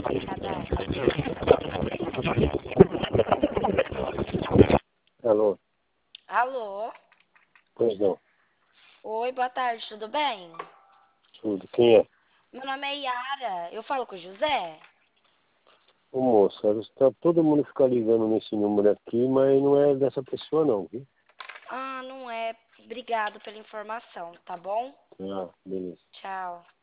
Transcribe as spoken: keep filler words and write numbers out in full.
Alô? Alô? Pois não. Oi, boa tarde, tudo bem? Tudo. Quem é? Meu nome é Yara, eu falo com o José? Ô moça, está todo mundo fica ligando nesse número aqui, mas não é dessa pessoa não, viu? Ah, não é. Obrigado pela informação, tá bom? Ah, beleza. Tchau.